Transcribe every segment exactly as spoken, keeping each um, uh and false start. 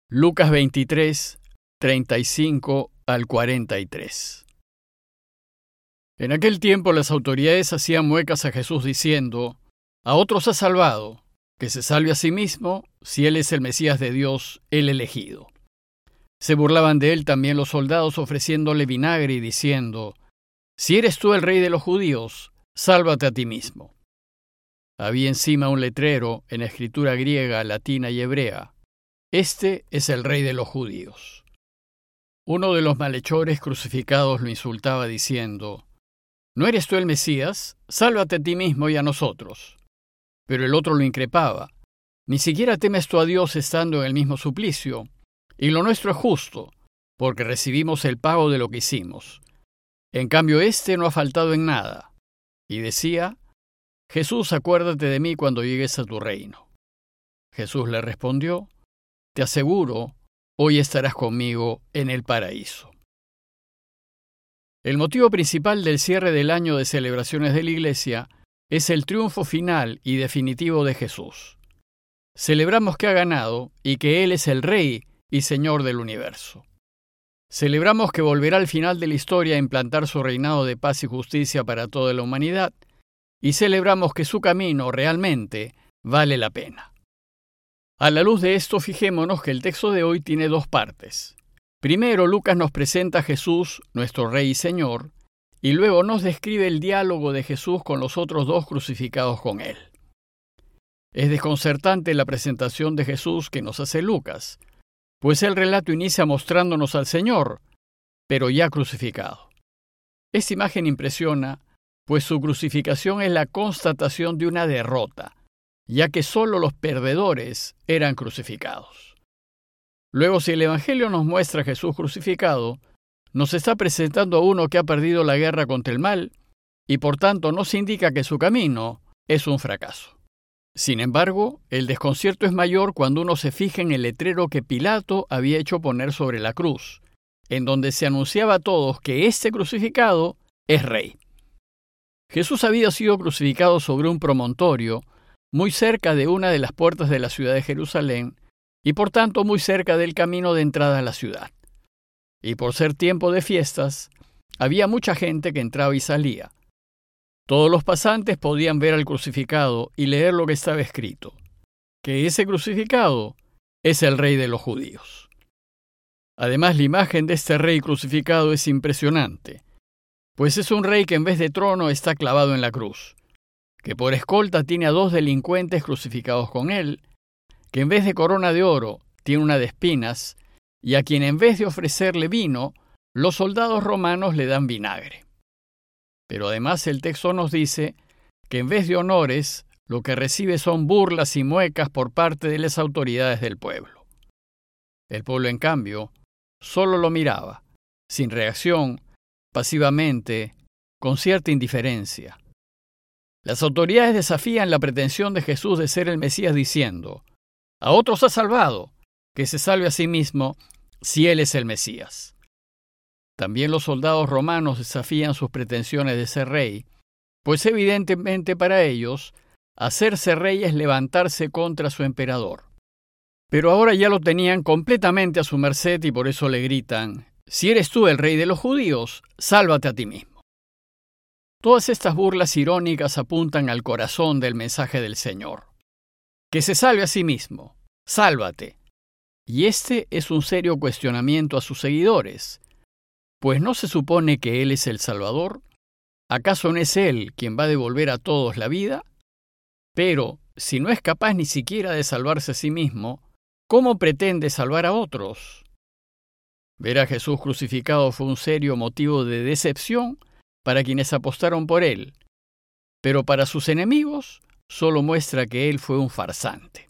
Lucas veintitrés, treinta y cinco al cuarenta y tres. En aquel tiempo las autoridades hacían muecas a Jesús diciendo: «A otros ha salvado, que se salve a sí mismo, si él es el Mesías de Dios, el elegido». Se burlaban de él también los soldados ofreciéndole vinagre y diciendo: «Si eres tú el rey de los judíos, sálvate a ti mismo». Había encima un letrero en escritura griega, latina y hebrea: «Este es el rey de los judíos». Uno de los malhechores crucificados lo insultaba diciendo: «¿No eres tú el Mesías? Sálvate a ti mismo y a nosotros». Pero el otro lo increpaba: «¿Ni siquiera temes tú a Dios estando en el mismo suplicio? Y lo nuestro es justo, porque recibimos el pago de lo que hicimos. En cambio, éste no ha faltado en nada». Y decía: «Jesús, acuérdate de mí cuando llegues a tu reino». Jesús le respondió: «Te aseguro, hoy estarás conmigo en el paraíso». El motivo principal del cierre del año de celebraciones de la Iglesia es el triunfo final y definitivo de Jesús. Celebramos que ha ganado y que Él es el Rey y Señor del universo. Celebramos que volverá al final de la historia a implantar su reinado de paz y justicia para toda la humanidad, y celebramos que su camino realmente vale la pena. A la luz de esto, fijémonos que el texto de hoy tiene dos partes. Primero, Lucas nos presenta a Jesús, nuestro Rey y Señor, y luego nos describe el diálogo de Jesús con los otros dos crucificados con él. Es desconcertante la presentación de Jesús que nos hace Lucas, pues el relato inicia mostrándonos al Señor, pero ya crucificado. Esta imagen impresiona, pues su crucificación es la constatación de una derrota, ya que solo los perdedores eran crucificados. Luego, si el Evangelio nos muestra a Jesús crucificado, nos está presentando a uno que ha perdido la guerra contra el mal y por tanto nos indica que su camino es un fracaso. Sin embargo, el desconcierto es mayor cuando uno se fija en el letrero que Pilato había hecho poner sobre la cruz, en donde se anunciaba a todos que este crucificado es rey. Jesús había sido crucificado sobre un promontorio muy cerca de una de las puertas de la ciudad de Jerusalén y por tanto muy cerca del camino de entrada a la ciudad. Y por ser tiempo de fiestas, había mucha gente que entraba y salía. Todos los pasantes podían ver al crucificado y leer lo que estaba escrito: que ese crucificado es el Rey de los judíos. Además, la imagen de este rey crucificado es impresionante, pues es un rey que en vez de trono está clavado en la cruz, que por escolta tiene a dos delincuentes crucificados con él, que en vez de corona de oro tiene una de espinas, y a quien en vez de ofrecerle vino, los soldados romanos le dan vinagre. Pero además el texto nos dice que en vez de honores, lo que recibe son burlas y muecas por parte de las autoridades del pueblo. El pueblo, en cambio, solo lo miraba, sin reacción, pasivamente, con cierta indiferencia. Las autoridades desafían la pretensión de Jesús de ser el Mesías diciendo: «A otros ha salvado, que se salve a sí mismo, si él es el Mesías». También los soldados romanos desafían sus pretensiones de ser rey, pues evidentemente para ellos, hacerse rey es levantarse contra su emperador. Pero ahora ya lo tenían completamente a su merced y por eso le gritan: «Si eres tú el rey de los judíos, sálvate a ti mismo». Todas estas burlas irónicas apuntan al corazón del mensaje del Señor: que se salve a sí mismo, sálvate. Y este es un serio cuestionamiento a sus seguidores, pues ¿no se supone que Él es el Salvador? ¿Acaso no es Él quien va a devolver a todos la vida? Pero, si no es capaz ni siquiera de salvarse a sí mismo, ¿cómo pretende salvar a otros? Ver a Jesús crucificado fue un serio motivo de decepción para quienes apostaron por Él, pero para sus enemigos solo muestra que Él fue un farsante.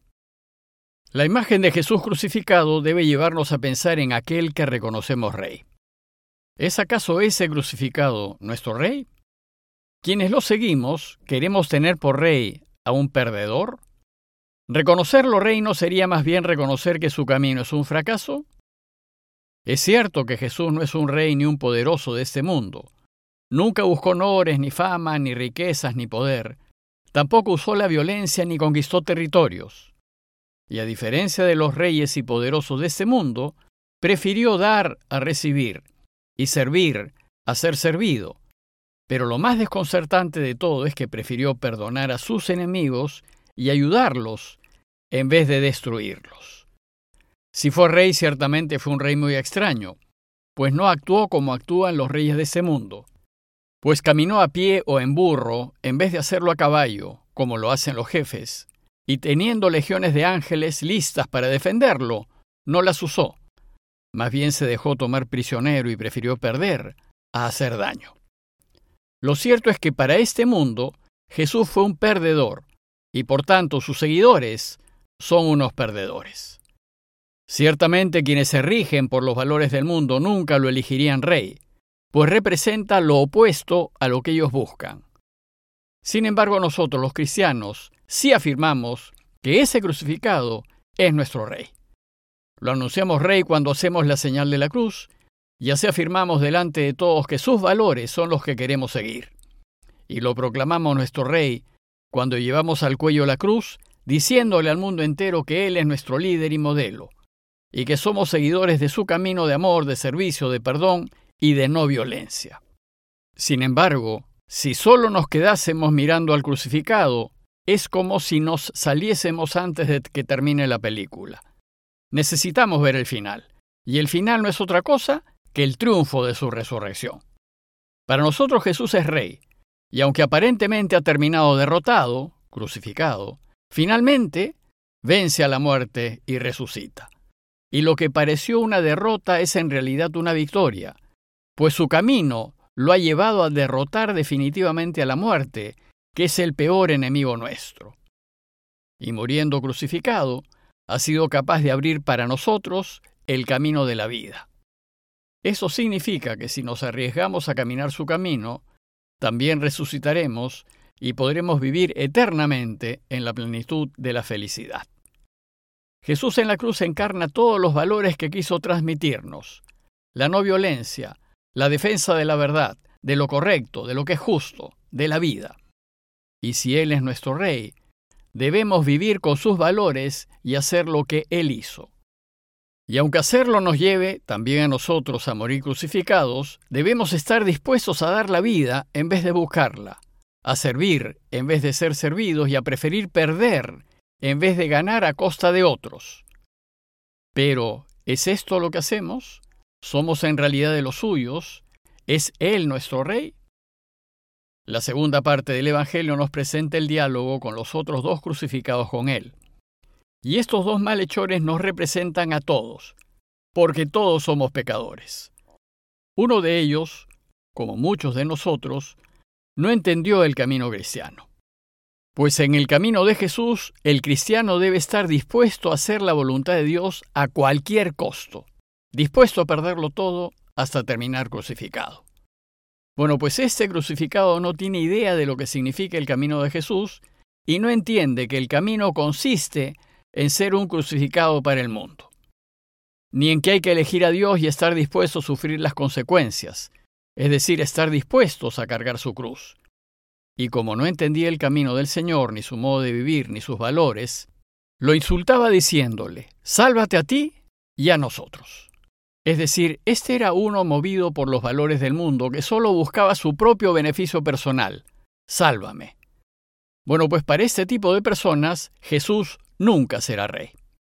La imagen de Jesús crucificado debe llevarnos a pensar en aquel que reconocemos rey. ¿Es acaso ese crucificado nuestro rey? Quienes lo seguimos, ¿queremos tener por rey a un perdedor? ¿Reconocerlo rey no sería más bien reconocer que su camino es un fracaso? Es cierto que Jesús no es un rey ni un poderoso de este mundo. Nunca buscó honores, ni fama, ni riquezas, ni poder. Tampoco usó la violencia ni conquistó territorios. y a diferencia de los reyes y poderosos de este mundo, prefirió dar a recibir y servir a ser servido. Pero lo más desconcertante de todo es que prefirió perdonar a sus enemigos y ayudarlos en vez de destruirlos. Si fue rey, ciertamente fue un rey muy extraño, pues no actuó como actúan los reyes de ese mundo, pues caminó a pie o en burro en vez de hacerlo a caballo, como lo hacen los jefes, y teniendo legiones de ángeles listas para defenderlo, no las usó. Más bien se dejó tomar prisionero y prefirió perder a hacer daño. Lo cierto es que para este mundo, Jesús fue un perdedor, y por tanto sus seguidores son unos perdedores. Ciertamente quienes se rigen por los valores del mundo nunca lo elegirían rey, pues representa lo opuesto a lo que ellos buscan. Sin embargo, nosotros los cristianos sí afirmamos que ese crucificado es nuestro rey. Lo anunciamos rey cuando hacemos la señal de la cruz, y así afirmamos delante de todos que sus valores son los que queremos seguir. Y lo proclamamos nuestro rey cuando llevamos al cuello la cruz, diciéndole al mundo entero que Él es nuestro líder y modelo, y que somos seguidores de su camino de amor, de servicio, de perdón y de no violencia. Sin embargo, si solo nos quedásemos mirando al crucificado, es como si nos saliésemos antes de que termine la película. Necesitamos ver el final, y el final no es otra cosa que el triunfo de su resurrección. Para nosotros Jesús es rey, y aunque aparentemente ha terminado derrotado, crucificado, finalmente vence a la muerte y resucita. Y lo que pareció una derrota es en realidad una victoria, pues su camino lo ha llevado a derrotar definitivamente a la muerte, que es el peor enemigo nuestro. Y muriendo crucificado, ha sido capaz de abrir para nosotros el camino de la vida. Eso significa que si nos arriesgamos a caminar su camino, también resucitaremos y podremos vivir eternamente en la plenitud de la felicidad. Jesús en la cruz encarna todos los valores que quiso transmitirnos: la no violencia, la defensa de la verdad, de lo correcto, de lo que es justo, de la vida. Y si Él es nuestro Rey, debemos vivir con sus valores y hacer lo que Él hizo. Y aunque hacerlo nos lleve también a nosotros a morir crucificados, debemos estar dispuestos a dar la vida en vez de buscarla, a servir en vez de ser servidos y a preferir perder en vez de ganar a costa de otros. Pero, ¿es esto lo que hacemos? ¿Somos en realidad de los suyos? ¿Es Él nuestro Rey? La segunda parte del Evangelio nos presenta el diálogo con los otros dos crucificados con Él. Y estos dos malhechores nos representan a todos, porque todos somos pecadores. Uno de ellos, como muchos de nosotros, no entendió el camino cristiano. Pues en el camino de Jesús, el cristiano debe estar dispuesto a hacer la voluntad de Dios a cualquier costo, dispuesto a perderlo todo hasta terminar crucificado. Bueno, pues este crucificado no tiene idea de lo que significa el camino de Jesús y no entiende que el camino consiste en ser un crucificado para el mundo, ni en que hay que elegir a Dios y estar dispuestos a sufrir las consecuencias, es decir, estar dispuestos a cargar su cruz. Y como no entendía el camino del Señor, ni su modo de vivir, ni sus valores, lo insultaba diciéndole: «Sálvate a ti y a nosotros». Es decir, este era uno movido por los valores del mundo que solo buscaba su propio beneficio personal. «Sálvame». Bueno, pues para este tipo de personas, Jesús nunca será rey.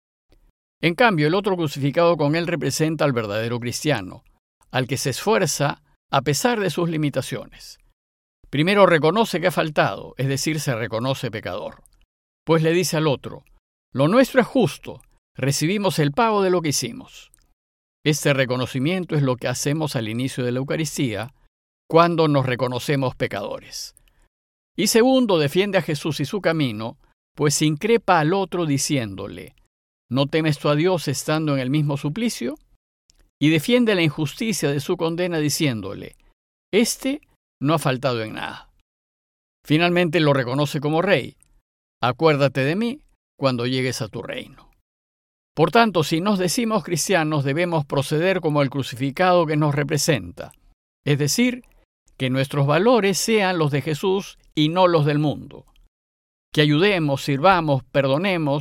En cambio, el otro crucificado con él representa al verdadero cristiano, al que se esfuerza a pesar de sus limitaciones. Primero reconoce que ha faltado, es decir, se reconoce pecador. Pues le dice al otro: «Lo nuestro es justo, recibimos el pago de lo que hicimos». Este reconocimiento es lo que hacemos al inicio de la Eucaristía, cuando nos reconocemos pecadores. Y segundo, defiende a Jesús y su camino, pues increpa al otro diciéndole: «¿No temes tú a Dios estando en el mismo suplicio?». Y defiende la injusticia de su condena diciéndole: «Este no ha faltado en nada». Finalmente lo reconoce como rey: «Acuérdate de mí cuando llegues a tu reino». Por tanto, si nos decimos cristianos, debemos proceder como el crucificado que nos representa, es decir, que nuestros valores sean los de Jesús y no los del mundo. Que ayudemos, sirvamos, perdonemos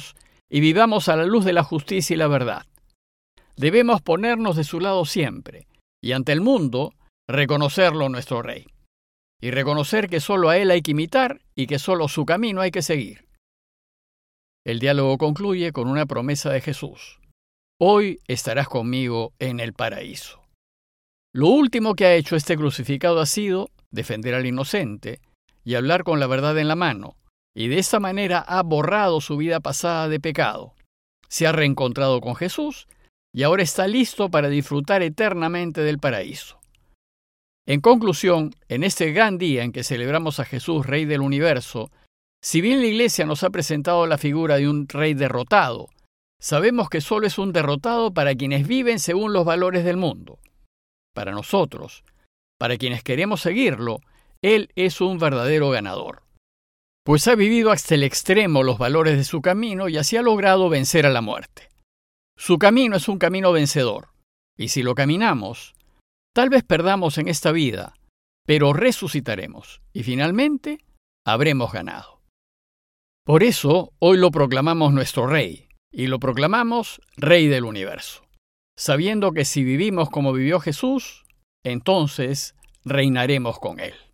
y vivamos a la luz de la justicia y la verdad. Debemos ponernos de su lado siempre y ante el mundo reconocerlo nuestro Rey. Y reconocer que solo a Él hay que imitar y que solo su camino hay que seguir. El diálogo concluye con una promesa de Jesús. Hoy estarás conmigo en el paraíso. Lo último que ha hecho este crucificado ha sido defender al inocente y hablar con la verdad en la mano, y de esta manera ha borrado su vida pasada de pecado. Se ha reencontrado con Jesús y ahora está listo para disfrutar eternamente del paraíso. En conclusión, en este gran día en que celebramos a Jesús, Rey del universo, si bien la Iglesia nos ha presentado la figura de un rey derrotado, sabemos que solo es un derrotado para quienes viven según los valores del mundo. Para nosotros, para quienes queremos seguirlo, Él es un verdadero ganador, pues ha vivido hasta el extremo los valores de su camino y así ha logrado vencer a la muerte. Su camino es un camino vencedor, y si lo caminamos, tal vez perdamos en esta vida, pero resucitaremos y finalmente habremos ganado. Por eso, hoy lo proclamamos nuestro Rey, y lo proclamamos Rey del universo, sabiendo que si vivimos como vivió Jesús, entonces reinaremos con Él.